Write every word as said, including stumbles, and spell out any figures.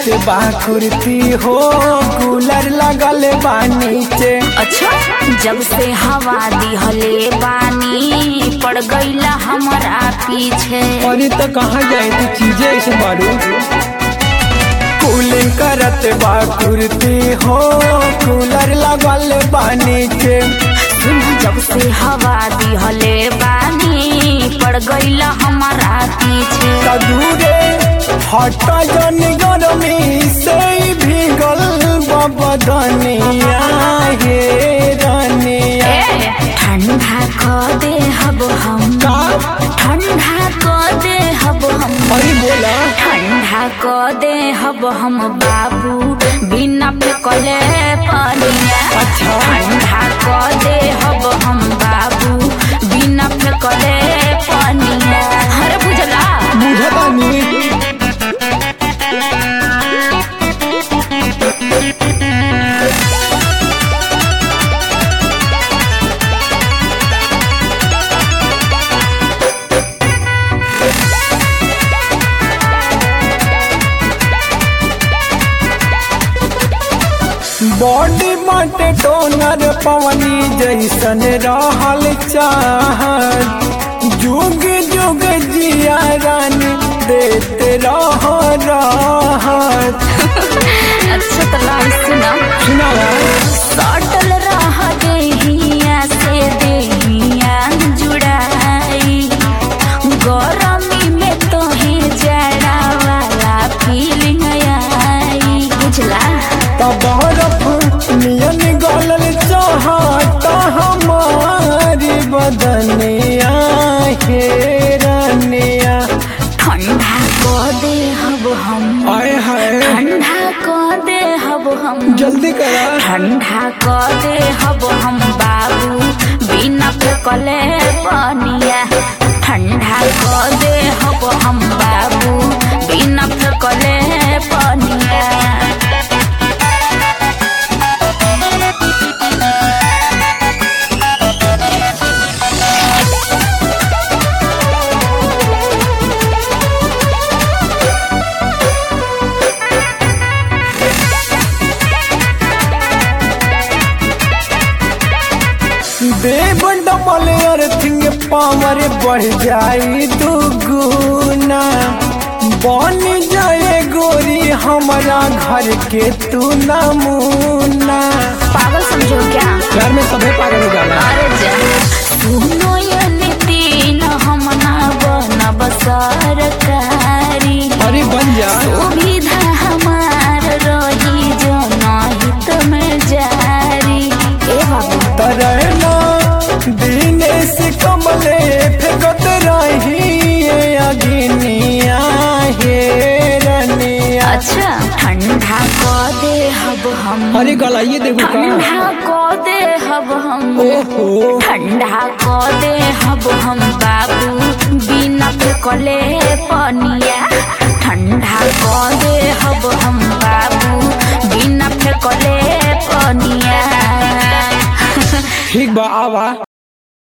करत बा कुर्ती हो कूलर लगल बा नीचे। अच्छा जब से हवा दिहले बानी पड़ गईला हमारा पीछे। अरे तो कहाँ जाए तू चीजें ऐसे मारू। कूलिंग करत बा कुर्ती हो कूलर लगल बा नीचे। जब से हवा दिहले बानी पड़ गईला हमारा पीछे। दूरे हटा जन गरमी से भीगल बदनिया हे रनिया। ठंडा को दे हब हम का ठंडा को दे हब हम अरे बोला ठंडा को दे हब हम बाबू बिना फेंकले पानिया। अच्छा ठंडा को दे हब हम बाबू बिना फेंकले पानिया। हर बुझला बुझता नहीं। बॉडी बाटे टोनर पवनी जैसन रहल चाहत। जुग जुग जिया रानी देते रह राहत। अच्छा तला सुना सुनावा सटल रह देहिया से देहिया जुड़ाई। गरमी में तोहे जड़ा वाला फीलिंग आई बुझला। तब बरफ नियन गलल चाहता हमारी बदनिया हे रनिया। ठंडा को दे हब हम आए हाय ठंडा को दे हब हम जल्दी करा। ठंडा को दे हब हम बाबू बिना फेंकले पानिया। ठंडा को दे हब हम बाबू बिना फेंकले पानिया। देव डबल अर्थिंग पावर बढ़ जाई दुगुना। बन जाए गोरी हमारा घर के तू नमूना। पागल समझो क्या घर में सभी पागल हो जाना। अरे जा सुनो ये नितिन हम ना बनब सरकारी। अरे बन जा सुविधा हमार रही जो नहीं में जारी। ए बाबू तरना दिनेश कमले फेंकत रही अग्निया हे रनिया। अच्छा ठंडा को दे हब हम अरे गलाइए देखो का ठंडा को दे हब हम ओहो ठंडा को दे हब हम बाबू बिना फेंकले पानिया। ठंडा को दे हब हम बाबू बिना फेंकले पानिया। ठीक बा आवा।